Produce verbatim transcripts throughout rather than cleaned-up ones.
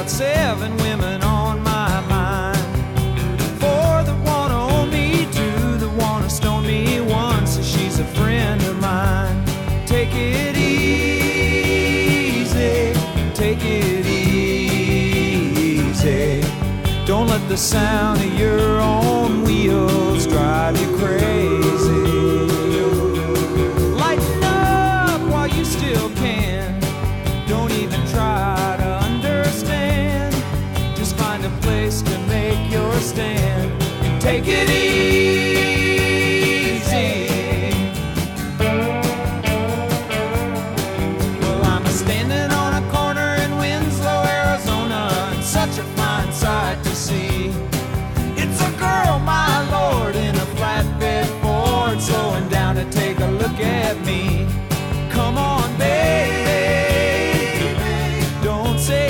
got seven women on my mind. Four that wanna own me, two that wanna stone me, one says she's a friend of mine. Take it easy, take it easy. Don't let the sound of your own wheels drive you crazy. Lighten up while you still can. Don't even try to understand. Just find a place to make your stand and take it easy. Well, I'm standing on a corner in Winslow, Arizona, and such a fine sight to see. It's a girl, my lord, in a flatbed Ford, slowing down to take a look at me. Come on, baby, don't say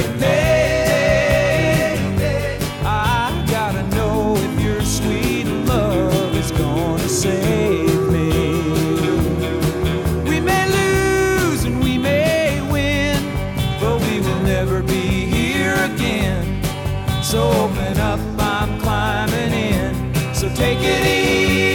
maybe. I gotta know if your sweet love is gonna save me. We may lose and we may win, but we will never be here again. So open up, I'm climbing in. So take it easy.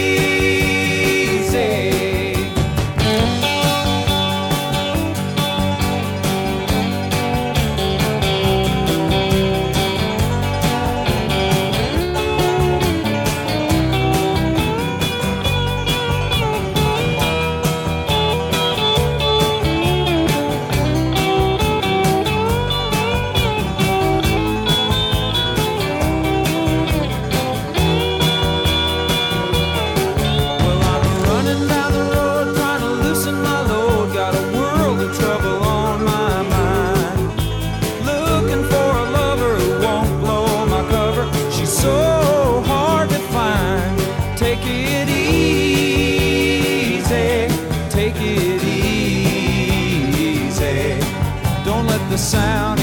Take it easy, take it easy. Don't let the sound